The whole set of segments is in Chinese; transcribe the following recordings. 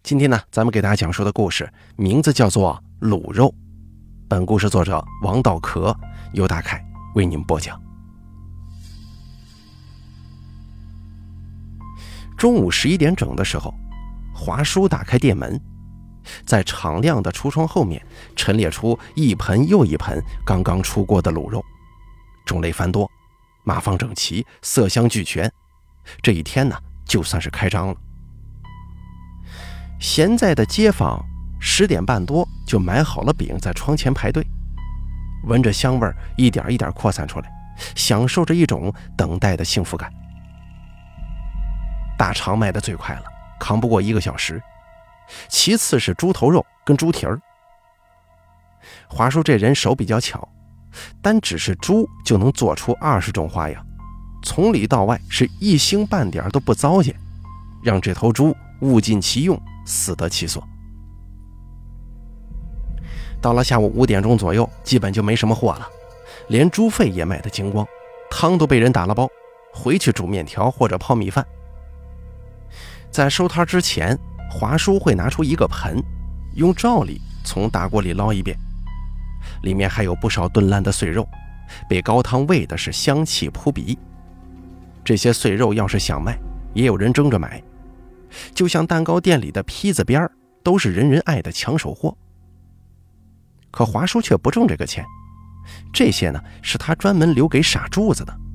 今天呢，咱们给大家讲述的故事名字叫做卤肉。本故事作者王道壳，由大凯为您播讲。中午11点整的时候，华叔打开店门，在敞亮的橱窗后面陈列出一盆又一盆刚刚出锅的卤肉，种类繁多，码放整齐，色香俱全。这一天呢，就算是开张了。闲在的街坊10点半多就买好了饼，在窗前排队，闻着香味一点一点扩散出来，享受着一种等待的幸福感。大肠卖得最快了，扛不过1个小时，其次是猪头肉跟猪蹄儿。华叔这人手比较巧，单只是猪就能做出20种花样，从里到外是一星半点都不糟践，让这头猪物尽其用，死得其所。到了下午5点钟左右，基本就没什么货了，连猪肺也卖得精光，汤都被人打了包，回去煮面条或者泡米饭。在收摊之前，华叔会拿出一个盆，用罩里从大锅里捞一遍，里面还有不少炖烂的碎肉，被高汤煨的是香气扑鼻。这些碎肉要是想卖，也有人争着买，就像蛋糕店里的坯子边都是人人爱的抢手货。可华叔却不挣这个钱，这些呢是他专门留给傻柱子的。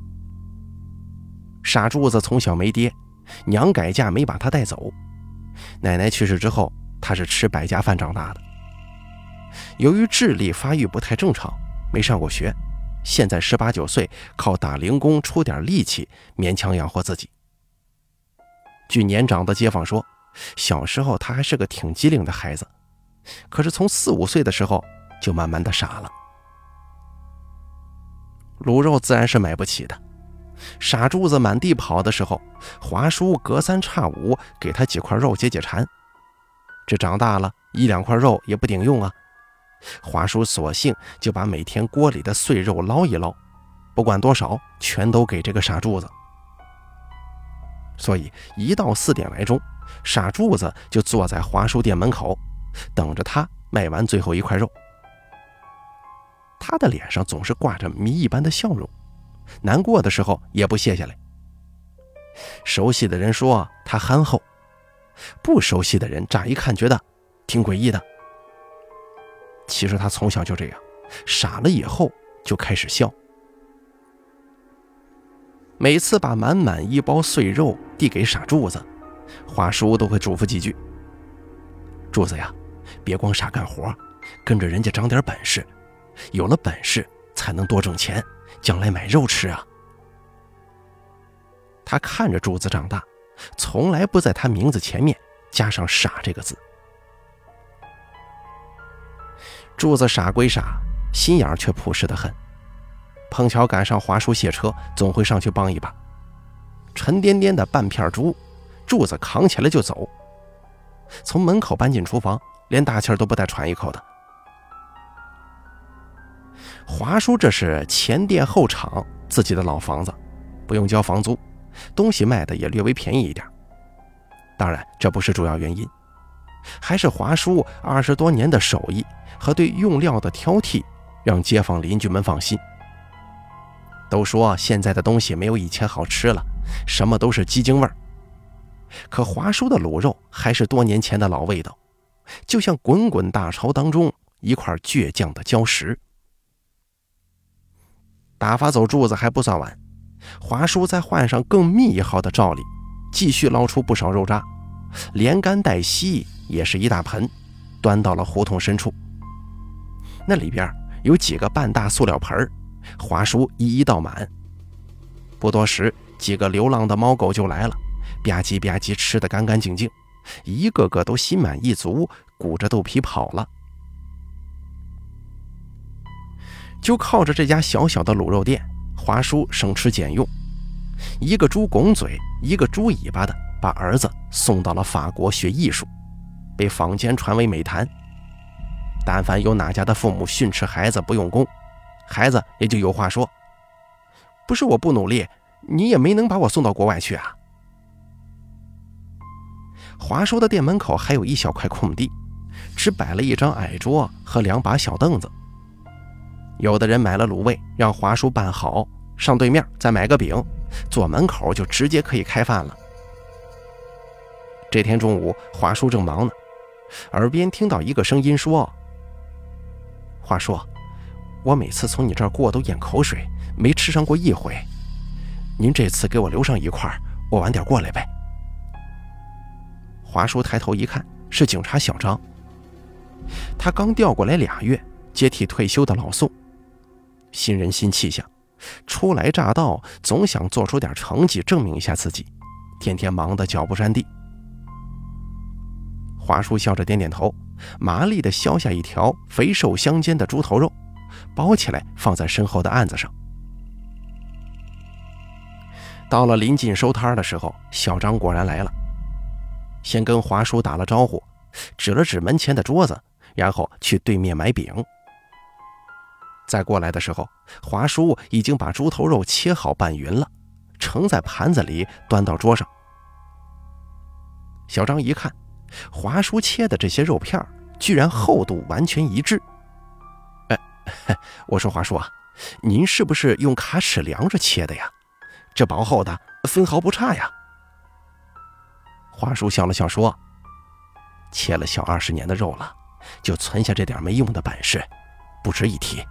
傻柱子从小没爹，娘改嫁没把他带走，奶奶去世之后，他是吃百家饭长大的。由于智力发育不太正常，没上过学，现在18、19岁，靠打零工出点力气，勉强养活自己。据年长的街坊说，小时候他还是个挺机灵的孩子，可是从4、5岁的时候就慢慢的傻了。卤肉自然是买不起的，傻柱子满地跑的时候，华叔隔3差5给他几块肉解解馋。这长大了1、2块肉也不顶用啊，华叔索性就把每天锅里的碎肉捞一捞，不管多少全都给这个傻柱子。所以一到4点来钟，傻柱子就坐在华叔店门口，等着他卖完最后一块肉。他的脸上总是挂着谜一般的笑容，难过的时候也不卸下来。熟悉的人说他憨厚，不熟悉的人乍一看觉得挺诡异的。其实他从小就这样，傻了以后就开始笑。每次把满满一包碎肉递给傻柱子，华叔都会嘱咐几句：柱子呀，别光傻干活，跟着人家长点本事，有了本事才能多挣钱，将来买肉吃啊。他看着柱子长大，从来不在他名字前面加上傻这个字。柱子傻归傻，心眼却朴实得很，碰巧赶上华叔卸车，总会上去帮一把。沉甸甸的半片猪，柱子扛起来就走，从门口搬进厨房，连大气都不带喘一口的。华叔这是前店后厂，自己的老房子，不用交房租，东西卖的也略微便宜一点。当然这不是主要原因，还是华叔20多年的手艺和对用料的挑剔，让街坊邻居们放心。都说现在的东西没有以前好吃了，什么都是鸡精味儿，可华叔的卤肉还是多年前的老味道，就像滚滚大潮当中一块倔强的礁石。打发走柱子还不算完，华叔再换上更密一号的罩里，继续捞出不少肉渣，连干带稀也是一大盆，端到了胡同深处。那里边有几个半大塑料盆，华叔一一倒满。不多时，几个流浪的猫狗就来了，吧唧吧唧吃得干干净净，一个个都心满意足，鼓着肚皮跑了。就靠着这家小小的卤肉店，华叔省吃俭用，一个猪拱嘴，一个猪尾巴的把儿子送到了法国学艺术，被坊间传为美谈。但凡有哪家的父母训斥孩子不用功，孩子也就有话说：不是我不努力，你也没能把我送到国外去啊。 华叔的店门口还有一小块空地，只摆了一张矮桌和2把小凳子。有的人买了卤味，让华叔拌好，上对面再买个饼，坐门口就直接可以开饭了。这天中午，华叔正忙呢，耳边听到一个声音说：“华叔，我每次从你这儿过都咽口水，没吃上过一回。您这次给我留上一块，我晚点过来呗。”华叔抬头一看，是警察小张。他刚调过来2月，接替退休的老宋。新人新气象，初来乍到，总想做出点成绩证明一下自己，天天忙得脚不沾地。华叔笑着点点头，麻利地削下一条肥瘦相间的猪头肉，包起来放在身后的案子上。到了临近收摊的时候，小张果然来了，先跟华叔打了招呼，指了指门前的桌子，然后去对面买饼。再过来的时候，华叔已经把猪头肉切好拌匀了，盛在盘子里端到桌上。小张一看，华叔切的这些肉片居然厚度完全一致。我说华叔啊，您是不是用卡尺量着切的呀？这薄厚的分毫不差呀。华叔笑了笑说：“切了小20年的肉了，就存下这点没用的本事，不值一提。”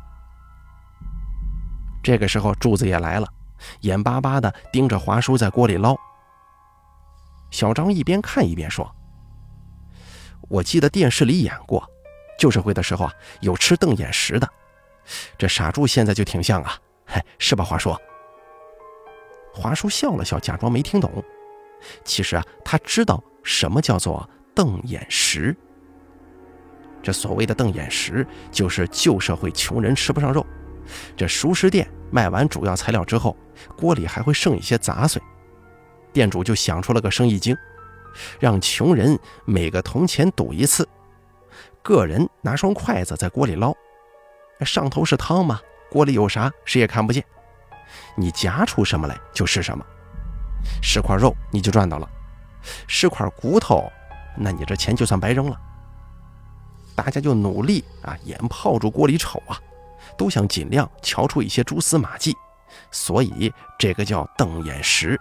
这个时候柱子也来了，眼巴巴地盯着华叔在锅里捞。小张一边看一边说：“我记得电视里演过，旧社会的时候有吃瞪眼石的，这傻柱现在就挺像啊，是吧华叔？”华叔笑了笑，假装没听懂。其实他知道什么叫做瞪眼石。这所谓的瞪眼石，就是旧社会穷人吃不上肉，这熟食店卖完主要材料之后，锅里还会剩一些杂碎，店主就想出了个生意经，让穷人每个铜钱赌一次，个人拿双筷子在锅里捞，上头是汤嘛，锅里有啥谁也看不见，你夹出什么来就是什么，10块肉你就赚到了，10块骨头，那你这钱就算白扔了。大家就努力眼泡住锅里瞅都想尽量瞧出一些蛛丝马迹，所以这个叫瞪眼石。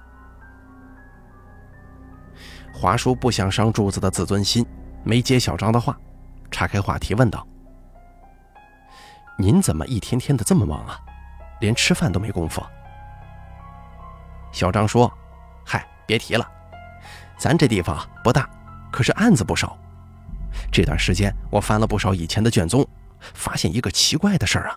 华叔不想伤柱子的自尊心，没接小张的话，岔开话题问道：“您怎么一天天的这么忙啊？连吃饭都没工夫？”小张说：“嗨，别提了，咱这地方不大，可是案子不少。这段时间我翻了不少以前的卷宗，发现一个奇怪的事儿啊。”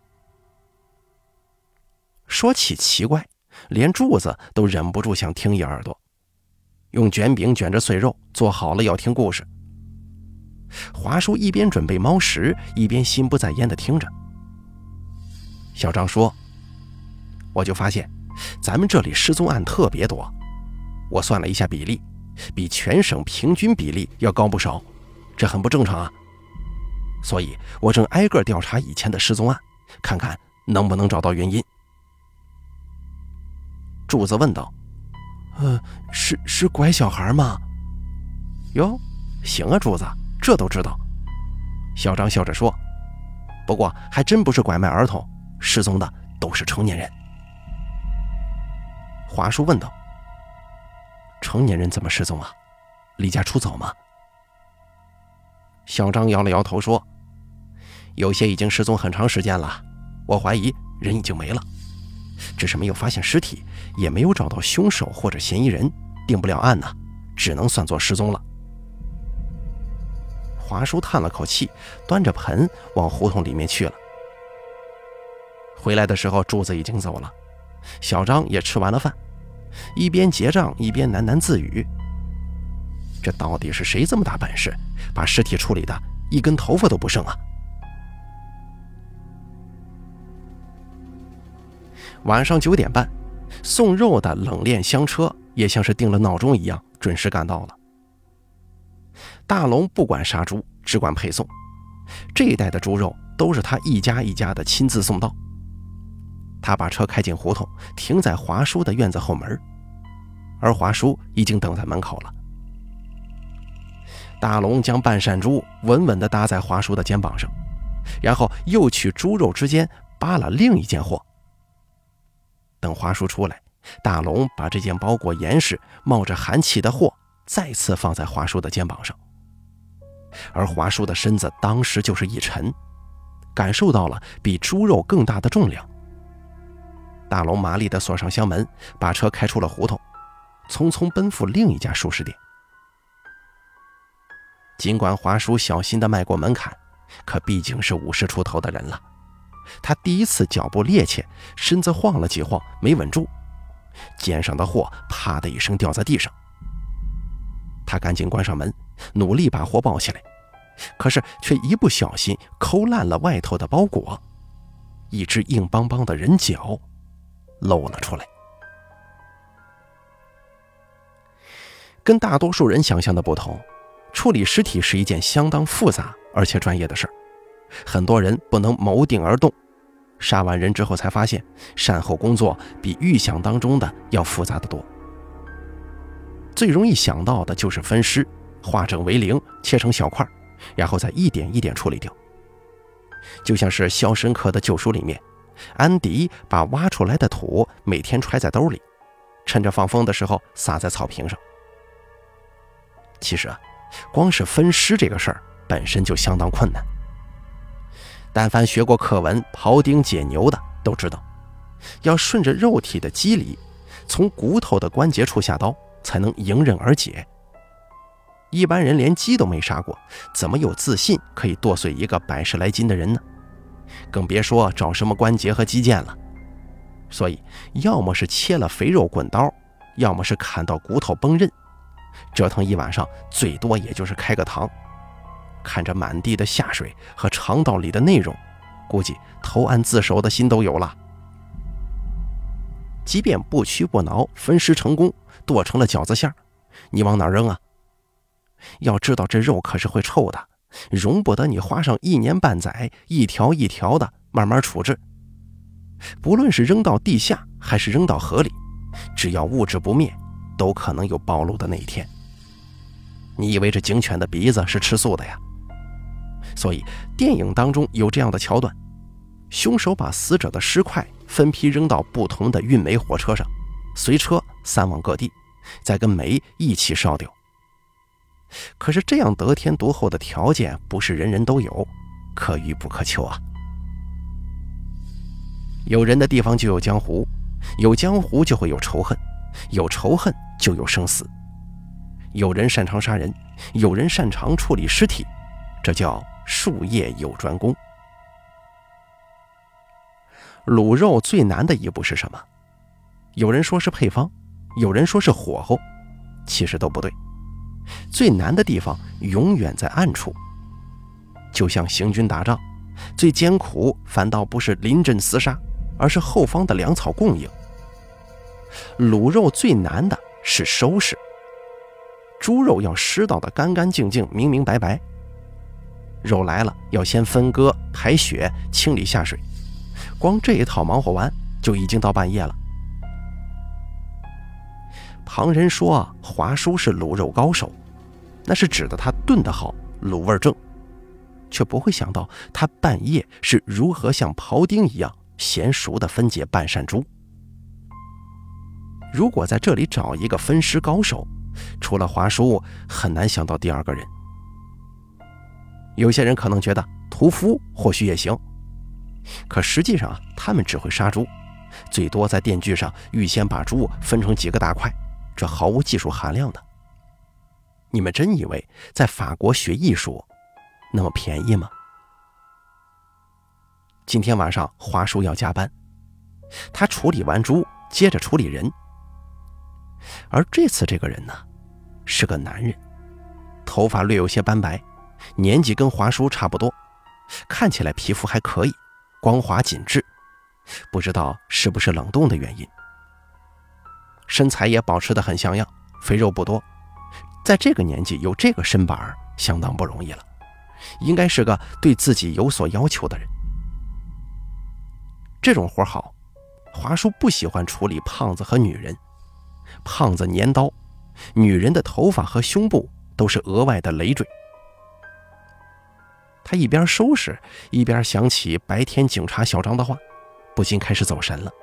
说起奇怪，连柱子都忍不住想听一耳朵。用卷饼卷着碎肉，做好了要听故事。华叔一边准备猫食，一边心不在焉地听着。小张说：“我就发现咱们这里失踪案特别多，我算了一下比例，比全省平均比例要高不少，这很不正常啊。所以我正挨个调查以前的失踪案，看看能不能找到原因。”柱子问道：“是拐小孩吗？”“哟，行啊，柱子，这都知道。”小张笑着说：“不过还真不是拐卖儿童，失踪的都是成年人。”华叔问道：“成年人怎么失踪啊？离家出走吗？”小张摇了摇头说：“有些已经失踪很长时间了，我怀疑人已经没了，只是没有发现尸体，也没有找到凶手或者嫌疑人，定不了案呢，只能算作失踪了。”华叔叹了口气，端着盆往胡同里面去了。回来的时候，柱子已经走了，小张也吃完了饭，一边结账一边喃喃自语：“这到底是谁这么大本事，把尸体处理的一根头发都不剩啊？”晚上9点半，送肉的冷链箱车也像是定了闹钟一样，准时赶到了。大龙不管杀猪，只管配送，这一带的猪肉都是他一家一家的亲自送到。他把车开进胡同，停在华叔的院子后门，而华叔已经等在门口了。 大龙将半扇珠稳稳地搭在华叔的肩膀上，然后又去猪肉之间扒了另一件货。等华叔出来，大龙把这件包裹严实、冒着寒气的货再次放在华叔的肩膀上，而华叔的身子当时就是一沉，感受到了比猪肉更大的重量。大龙麻利地锁上箱门，把车开出了胡同，匆匆奔赴另一家熟食店。尽管华叔小心地迈过门槛，可毕竟是50出头的人了，他第一次脚步趔趄，身子晃了几晃没稳住，肩上的货啪的一声掉在地上。他赶紧关上门，努力把货抱起来，可是却一不小心抠烂了外头的包裹，一只硬邦邦的人脚露了出来。跟大多数人想象的不同，处理尸体是一件相当复杂而且专业的事儿，很多人不能谋定而动，杀完人之后才发现善后工作比预想当中的要复杂得多。最容易想到的就是分尸，化整为零，切成小块，然后再一点一点处理掉。就像是《肖申克的救赎》里面，安迪把挖出来的土每天揣在兜里，趁着放风的时候撒在草坪上。其实光是分尸这个事儿本身就相当困难。但凡学过课文庖丁解牛的都知道，要顺着肉体的肌理，从骨头的关节处下刀，才能迎刃而解。一般人连鸡都没杀过，怎么有自信可以剁碎一个100来斤的人呢？更别说找什么关节和肌腱了。所以要么是切了肥肉滚刀，要么是砍到骨头崩刃，折腾一晚上最多也就是开个膛。看着满地的下水和肠道里的内容，估计投案自首的心都有了。即便不屈不挠分尸成功，剁成了饺子馅儿，你往哪扔啊？要知道这肉可是会臭的，容不得你花上1年半载一条一条的慢慢处置。不论是扔到地下还是扔到河里，只要物质不灭，都可能有暴露的那一天。你以为这警犬的鼻子是吃素的呀？所以电影当中有这样的桥段，凶手把死者的尸块分批扔到不同的运煤火车上，随车散往各地，再跟煤一起烧掉。可是这样得天独厚的条件不是人人都有，可遇不可求啊。有人的地方就有江湖，有江湖就会有仇恨，有仇恨就有生死。有人擅长杀人，有人擅长处理尸体，这叫术业有专攻。卤肉最难的一步是什么？有人说是配方，有人说是火候，其实都不对。最难的地方永远在暗处。就像行军打仗，最艰苦反倒不是临阵厮杀，而是后方的粮草供应。卤肉最难的是收拾。猪肉要湿到的干干净净、明明白白，肉来了要先分割、排血、清理下水，光这一套忙活完就已经到半夜了。旁人说华叔是卤肉高手，那是指的他炖得好，卤味正，却不会想到他半夜是如何像庖丁一样娴熟地分解半扇猪。如果在这里找一个分尸高手，除了华叔很难想到第二个人。有些人可能觉得屠夫或许也行，可实际上他们只会杀猪，最多在电锯上预先把猪分成几个大块，这毫无技术含量的。你们真以为在法国学艺术那么便宜吗？今天晚上华叔要加班，他处理完猪接着处理人。而这次这个人呢，是个男人，头发略有些斑白，年纪跟华叔差不多，看起来皮肤还可以，光滑紧致，不知道是不是冷冻的原因。身材也保持得很像样，肥肉不多，在这个年纪有这个身板相当不容易了，应该是个对自己有所要求的人。这种活好，华叔不喜欢处理胖子和女人，胖子粘刀，女人的头发和胸部都是额外的累赘。他一边收拾，一边想起白天警察小张的话，不禁开始走神了。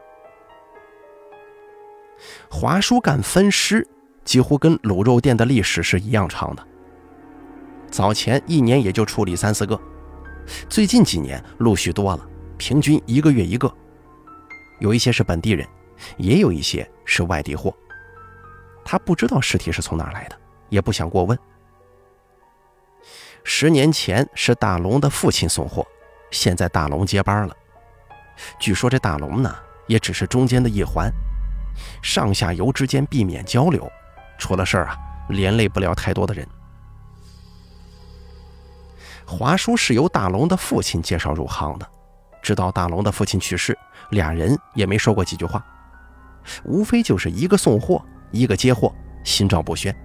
华叔干分尸几乎跟卤肉店的历史是一样长的，早前一年也就处理3-4个，最近几年陆续多了，平均1个月1个。有一些是本地人，也有一些是外地货。他不知道尸体是从哪儿来的，也不想过问。10年前是大龙的父亲送货，现在大龙接班了。据说这大龙呢，也只是中间的一环，上下游之间避免交流，出了事儿啊，连累不了太多的人。华叔是由大龙的父亲介绍入行的，直到大龙的父亲去世，俩人也没说过几句话，无非就是一个送货，一个接货，心照不宣。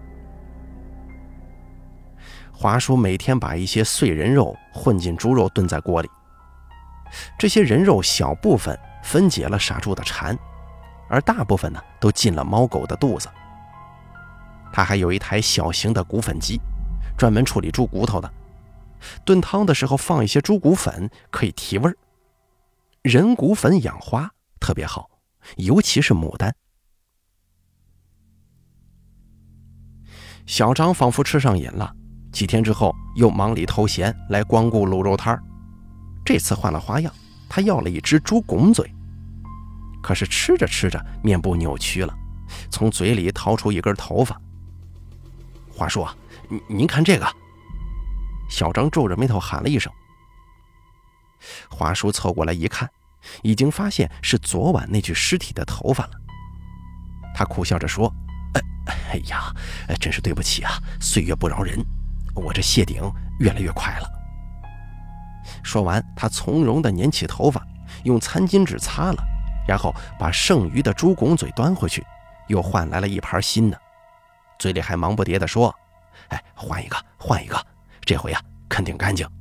华叔每天把一些碎人肉混进猪肉炖在锅里，这些人肉小部分分解了傻猪的馋，而大部分呢都进了猫狗的肚子。他还有一台小型的骨粉机，专门处理猪骨头的，炖汤的时候放一些猪骨粉可以提味儿。人骨粉养花特别好，尤其是牡丹。小张仿佛吃上瘾了，几天之后又忙里偷闲来光顾卤肉摊儿。这次换了花样，他要了一只猪拱嘴。可是吃着吃着面部扭曲了，从嘴里掏出一根头发。华叔啊，您看这个。小张皱着眉头喊了一声。华叔凑过来一看，已经发现是昨晚那具尸体的头发了。他苦笑着说，哎呀，真是对不起啊，岁月不饶人，我这谢顶越来越快了。说完，他从容地捻起头发，用餐巾纸擦了，然后把剩余的猪拱嘴端回去，又换来了一盘新的，嘴里还忙不迭地说，换一个，换一个，这回啊肯定干净。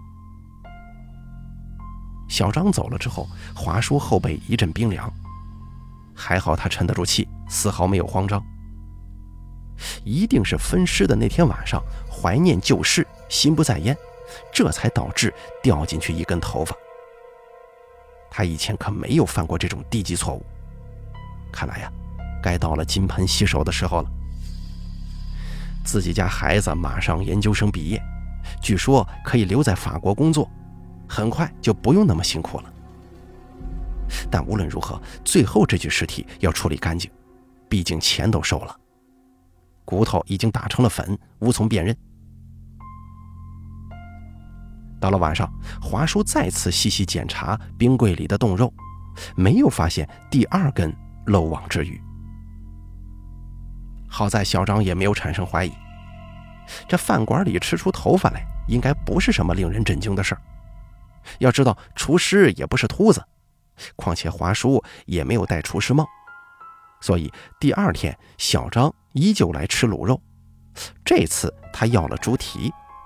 小张走了之后，华叔后背一阵冰凉，还好他沉得住气，丝毫没有慌张。一定是分尸的那天晚上怀念旧事，心不在焉，这才导致掉进去一根头发。他以前可没有犯过这种低级错误，看来呀，该到了金盆洗手的时候了。自己家孩子马上研究生毕业，据说可以留在法国工作，很快就不用那么辛苦了。但无论如何，最后这具尸体要处理干净，毕竟钱都收了，骨头已经打成了粉，无从辨认。到了晚上，华叔再次细细检查冰柜里的冻肉，没有发现第二根漏网之鱼。好在小张也没有产生怀疑，这饭馆里吃出头发来应该不是什么令人震惊的事儿。要知道厨师也不是秃子，况且华叔也没有戴厨师帽，所以第二天小张依旧来吃卤肉，这次他要了猪蹄。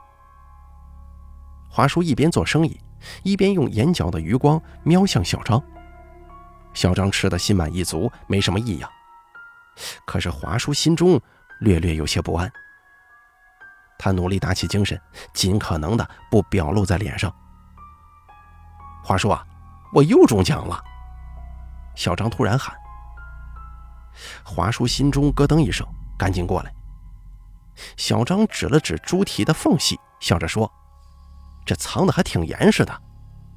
华叔一边做生意，一边用眼角的余光瞄向小张。小张吃得心满意足，没什么异样。可是华叔心中略略有些不安，他努力打起精神，尽可能的不表露在脸上。华叔啊，我又中奖了！小张突然喊。华叔心中咯噔一声，赶紧过来。小张指了指猪蹄的缝隙，笑着说，这藏得还挺严实的。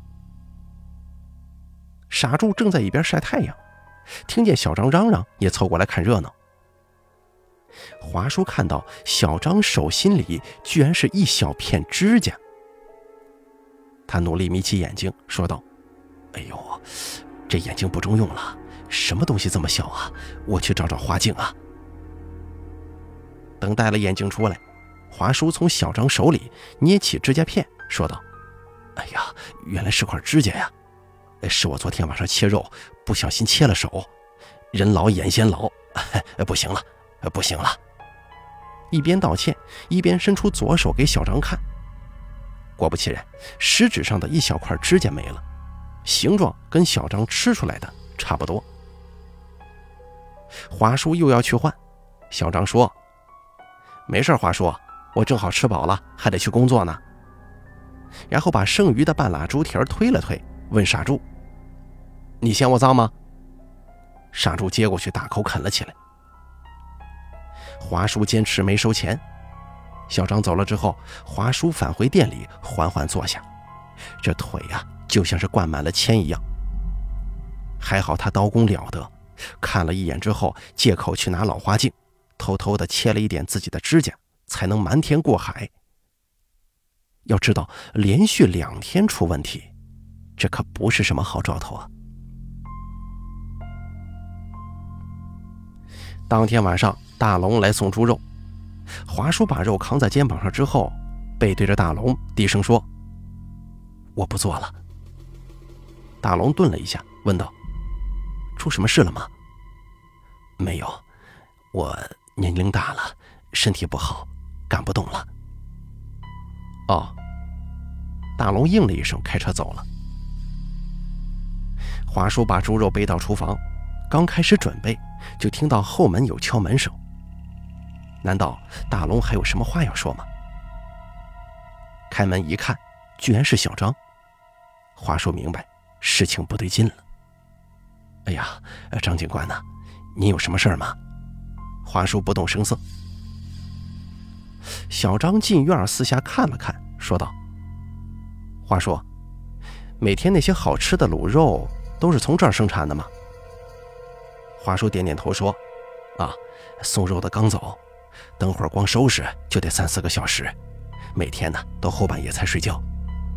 傻柱正在一边晒太阳，听见小张嚷嚷，也凑过来看热闹。华叔看到小张手心里居然是一小片指甲，他努力眯起眼睛说道，哎呦，这眼睛不中用了，什么东西这么小啊，我去找找花镜啊。等带了眼镜出来，华叔从小张手里捏起指甲片说道，哎呀，原来是块指甲呀，是我昨天晚上切肉不小心切了手，人老眼先老，不行了，不行了。一边道歉一边伸出左手给小张看，果不其然，食指上的一小块指甲没了，形状跟小张吃出来的差不多。华叔又要去换，小张说，没事，华叔， 我正好吃饱了，还得去工作呢。然后把剩余的半拉猪蹄儿推了推，问傻猪：你嫌我脏吗？傻猪接过去大口啃了起来。华叔坚持没收钱。小张走了之后，华叔返回店里缓缓坐下，这腿啊就像是灌满了铅一样。还好他刀工了得，看了一眼之后，借口去拿老花镜，偷偷地切了一点自己的指甲，才能瞒天过海。要知道，连续2天出问题，这可不是什么好兆头啊。当天晚上，大龙来送猪肉，华叔把肉扛在肩膀上之后，背对着大龙低声说：我不做了。大龙顿了一下，问道：出什么事了吗？没有，我年龄大了，身体不好，干不动了。哦。大龙应了一声，开车走了。华叔把猪肉背到厨房，刚开始准备，就听到后门有敲门声。难道大龙还有什么话要说吗？开门一看，居然是小张。华叔明白事情不对劲了。哎呀，张警官呐，您有什么事儿吗？华叔不动声色。小张进院四下看了看，说道：华叔，每天那些好吃的卤肉都是从这儿生产的吗？华叔点点头说：啊，送肉的刚走，等会儿光收拾就得3、4个小时，每天呢都后半夜才睡觉。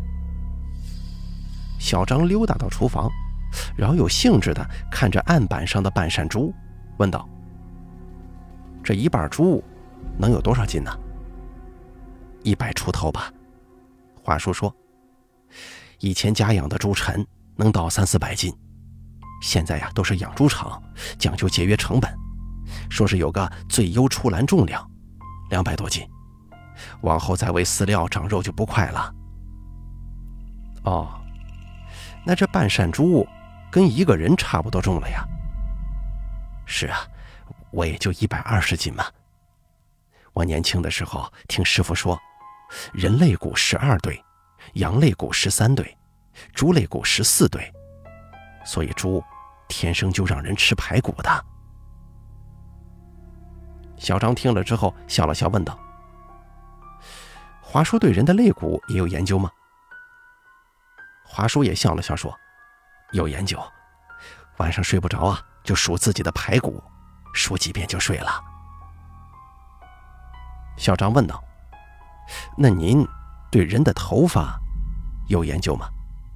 小张溜达到厨房，饶有兴致地看着案板上的半扇猪，问道：这一半猪能有多少斤呢？100出头吧。华叔说：以前家养的猪沉能到3、400斤，现在呀都是养猪场，讲究节约成本，说是有个最优出栏重量200多斤，往后再喂饲料长肉就不快了。哦，那这半扇猪跟1个人差不多重了呀。是啊，我也就120斤嘛。我年轻的时候听师傅说，人肋骨12对，羊肋骨13对，猪肋骨14对，所以猪天生就让人吃排骨的。小张听了之后笑了笑，问道：华叔对人的肋骨也有研究吗？华叔也笑了笑说：有研究，晚上睡不着啊，就数自己的排骨，数几遍就睡了。小张问道：那您对人的头发有研究吗？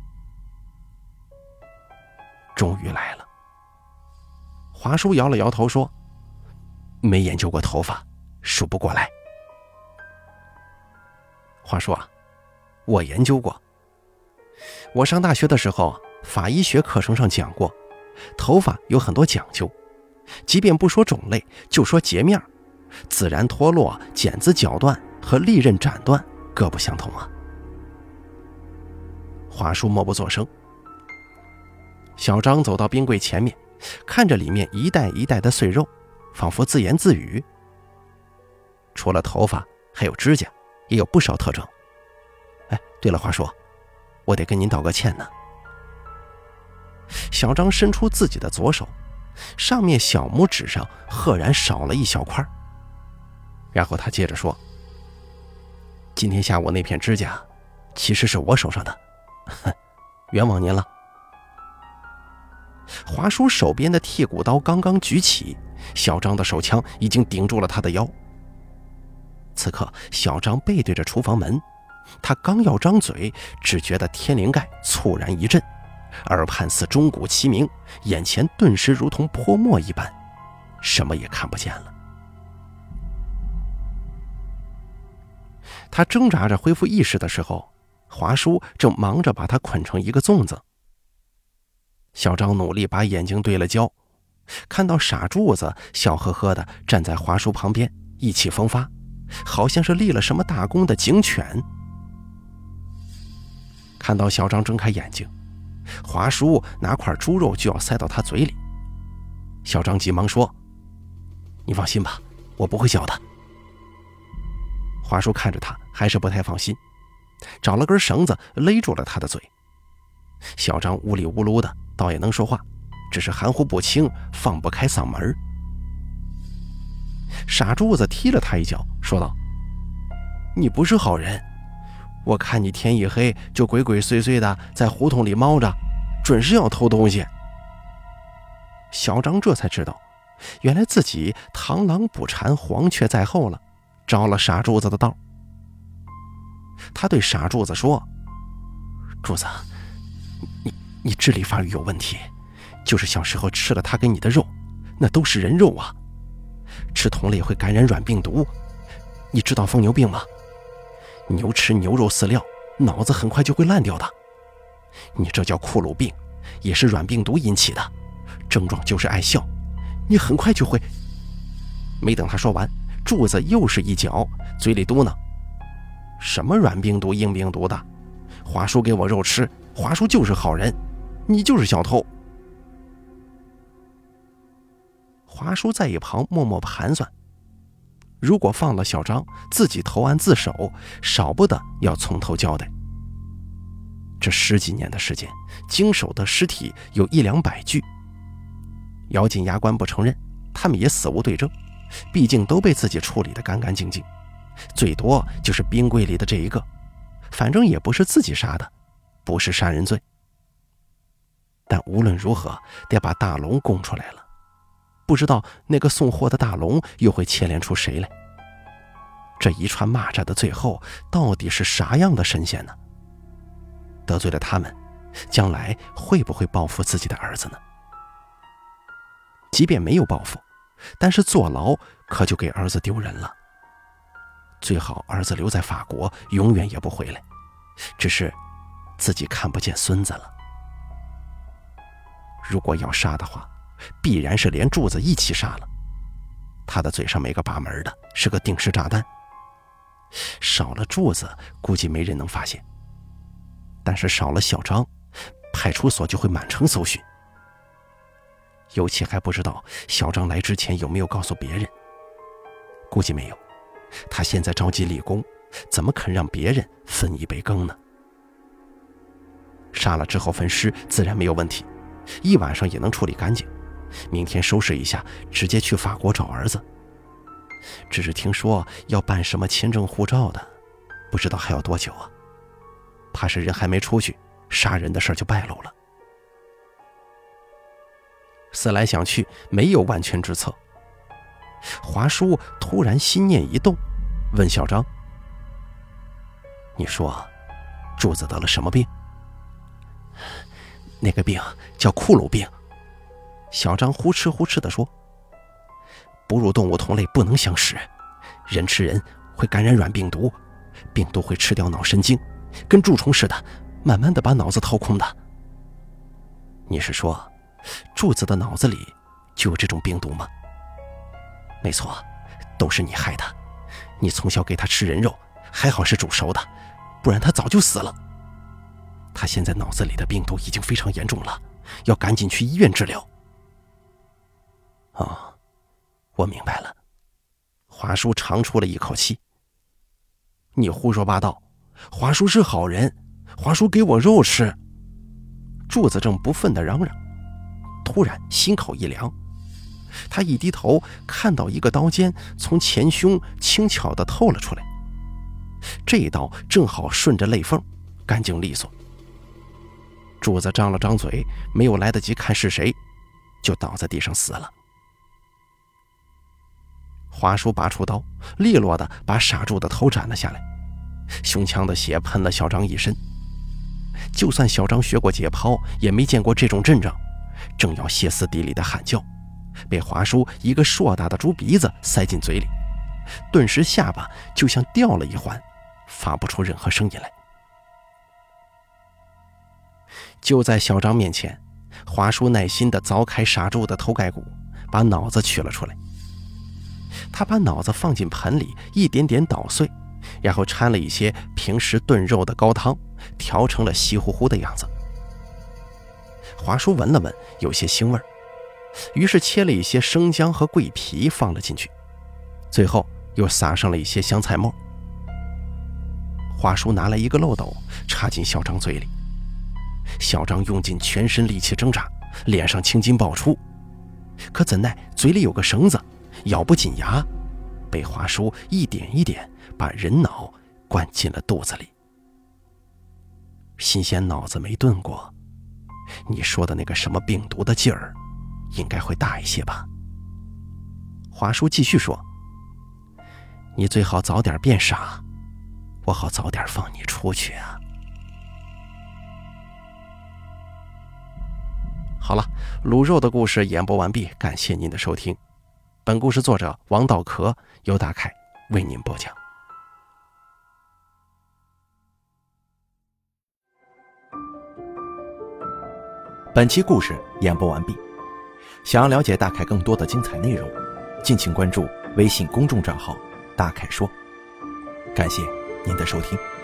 终于来了。华叔摇了摇头说：没研究过头发，数不过来。话说啊，我研究过。我上大学的时候，法医学课程上讲过，头发有很多讲究，即便不说种类，就说截面，自然脱落、剪子绞断和利刃斩断各不相同啊。华叔默不作声。小张走到冰柜前面，看着里面一袋一袋的碎肉，仿佛自言自语。除了头发，还有指甲，也有不少特征。哎，对了，华叔，我得跟您道个歉呢。小张伸出自己的左手，上面小拇指上赫然少了一小块。然后他接着说：今天下午那片指甲其实是我手上的，冤枉您了。华叔手边的剔骨刀刚刚举起，小张的手枪已经顶住了他的腰。此刻小张背对着厨房门，他刚要张嘴，只觉得天灵盖猝然一震，耳畔似钟鼓齐鸣，眼前顿时如同泼墨一般，什么也看不见了。他挣扎着恢复意识的时候，华叔正忙着把他捆成一个粽子。小张努力把眼睛对了焦，看到傻柱子笑呵呵地站在华叔旁边，意气风发，好像是立了什么大功的警犬。看到小张睁开眼睛，华叔拿块猪肉就要塞到他嘴里。小张急忙说：你放心吧，我不会叫的。 华叔看着他还是不太放心，找了根绳子勒住了他的嘴。小张呜里呜噜的，倒也能说话，只是含糊不清，放不开嗓门。傻柱子踢了他一脚，说道：“你不是好人，我看你天一黑就鬼鬼祟祟的在胡同里猫着，准是要偷东西。”小张这才知道，原来自己螳螂捕蝉，黄雀在后了，着了傻柱子的道。他对傻柱子说：“柱子，你智力发育有问题，就是小时候吃了他给你的肉，那都是人肉啊，吃同类会感染软病毒。你知道疯牛病吗？牛吃牛肉饲料，脑子很快就会烂掉的。你这叫库鲁病，也是软病毒引起的，症状就是爱笑，你很快就会……”没等他说完，柱子又是一脚，嘴里嘟囔：“什么软病毒硬病毒的，华叔给我肉吃，华叔就是好人，你就是小偷。”华叔在一旁默默盘算，如果放了小张自己投案自首，少不得要从头交代。这10几年的时间，经手的尸体有100-200具，咬紧牙关不承认，他们也死无对证，毕竟都被自己处理得干干净净，最多就是冰柜里的这一个，反正也不是自己杀的，不是杀人罪。但无论如何得把大龙供出来了，不知道那个送货的大龙又会牵连出谁来。这一串蚂蚱的最后到底是啥样的神仙呢？得罪了他们，将来会不会报复自己的儿子呢？即便没有报复，但是坐牢可就给儿子丢人了。最好儿子留在法国，永远也不回来，只是自己看不见孙子了。如果要杀的话，必然是连柱子一起杀了。他的嘴上没个把门的，是个定时炸弹。少了柱子，估计没人能发现，但是少了小张，派出所就会满城搜寻。尤其还不知道小张来之前有没有告诉别人，估计没有。他现在着急立功，怎么肯让别人分一杯羹呢？杀了之后分尸自然没有问题，一晚上也能处理干净，明天收拾一下，直接去法国找儿子。只是听说要办什么签证护照的，不知道还要多久啊，怕是人还没出去，杀人的事就败露了。思来想去，没有万全之策。华叔突然心念一动，问小张：“你说柱子得了什么病？”“那个病叫库鲁病。”小张呼哧呼哧地说：“哺乳动物同类不能相食，人吃人会感染软病毒，病毒会吃掉脑神经，跟蛀虫似的，慢慢的把脑子掏空的。你是说柱子的脑子里就有这种病毒吗？”“没错，都是你害的，你从小给他吃人肉，还好是煮熟的，不然他早就死了。他现在脑子里的病毒已经非常严重了，要赶紧去医院治疗。”“哦，我明白了。”华叔长出了一口气。“你胡说八道，华叔是好人，华叔给我肉吃。”柱子正不忿地嚷嚷，突然心口一凉，他一低头看到一个刀尖从前胸轻巧地透了出来，这一刀正好顺着肋缝，干净利索。柱子张了张嘴，没有来得及看是谁，就倒在地上死了。华叔拔出刀，利落地把傻柱的头斩了下来，胸腔的血喷了小张一身。就算小张学过解剖，也没见过这种阵仗，正要歇斯底里的喊叫，被华叔一个硕大的猪鼻子塞进嘴里，顿时下巴就像掉了一环，发不出任何声音来。就在小张面前，华叔耐心地凿开傻柱的头盖骨，把脑子取了出来。他把脑子放进盆里，一点点捣碎，然后掺了一些平时炖肉的高汤，调成了稀乎乎的样子。华叔闻了闻，有些腥味，于是切了一些生姜和桂皮放了进去，最后又撒上了一些香菜末， 华叔拿来一个漏斗，插进小张嘴里。小张用尽全身力气挣扎，脸上青筋爆出，可怎奈嘴里有个绳子，咬不紧牙，被华叔一点一点把人脑灌进了肚子里。新鲜脑子没炖过，你说的那个什么病毒的劲儿，应该会大一些吧？华叔继续说：“你最好早点变傻，我好早点放你出去啊。”好了，卤肉的故事演播完毕，感谢您的收听。本故事作者王道壳，由大凯为您播讲。 本期故事演播完毕。想要了解大凯更多的精彩内容，敬请关注微信公众账号大凯说。感谢您的收听。